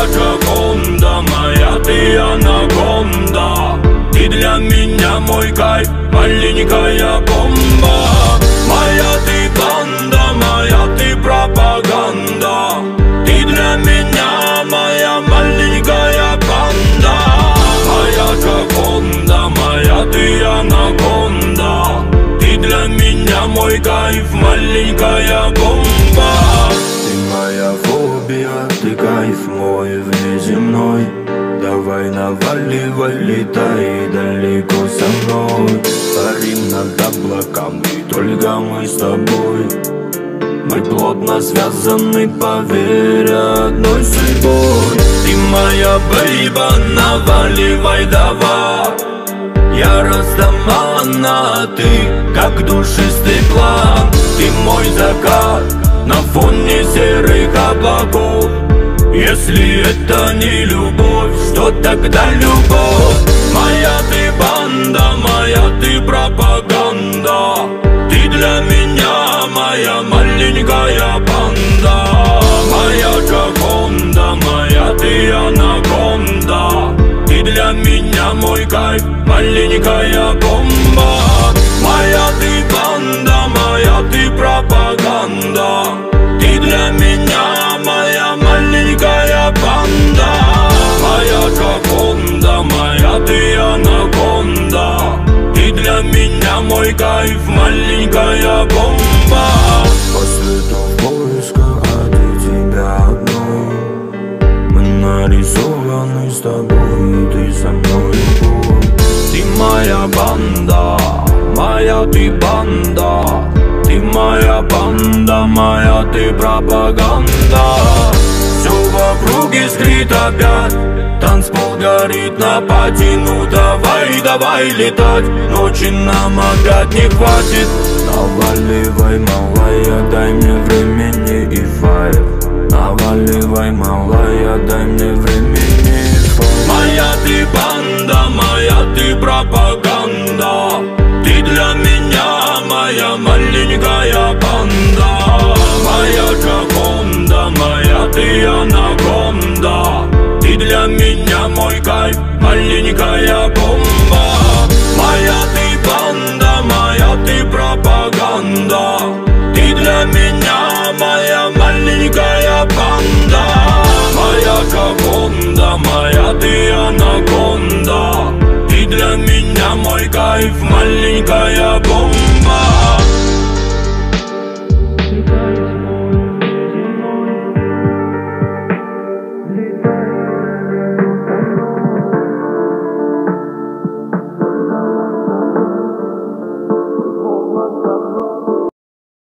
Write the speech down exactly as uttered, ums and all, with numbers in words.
Джоконда, моя ты анаконда. Ты для меня мой кайф, маленькая бомба. Моя ты банда, моя ты пропаганда. Ты для меня моя маленькая банда. Моя Джоконда, моя ты анаконда. Ты для меня мой кайф, маленькая бомба. Ты моя фобия, ты кайф мой внеземной. Давай наваливай, летай далеко со мной. Парим над облаками, только мы с тобой. Мы плотно связаны, поверь, одной судьбой. Ты моя бейба, наваливай давай. Я растамана, ты как душистый план. Ты мой закат на фоне серых облаков. Если это не любовь, что тогда любовь? Моя ты банда, моя ты пропаганда. Ты для меня моя маленькая банда. Моя Джоконда, моя ты анаконда. Ты для меня мой кайф, маленькая бомба. Моя ты банда, моя ты пропаганда. Ты для меня моя маленькая банда. Моя Джоконда, моя ты анаконда. Ты для меня мой кайф, маленькая бомба. По свету в поисках, а ты тебя одну. Мы нарисованы с тобой, ты со мной любовь. Ты моя банда, моя ты банда. Ты моя банда, моя ты пропаганда. Все вокруг искрит опять, танцпол горит на пати. Ну давай, давай летать, ночи нам опять не хватит. Наваливай, малая, дай мне времени и файл. Наваливай, малая, дай мне времени и файл. Моя ты банда, моя ты пропаганда. Ты для меня моя маленькая банда. Моя Джоконда, моя ты анаконда. Ты для меня мой кайф, маленькая бомба. Моя ты банда, моя ты пропаганда. Ты для меня моя маленькая банда. Моя Джоконда, моя ты анаконда. Ты для меня мой кайф, маленькая бомба.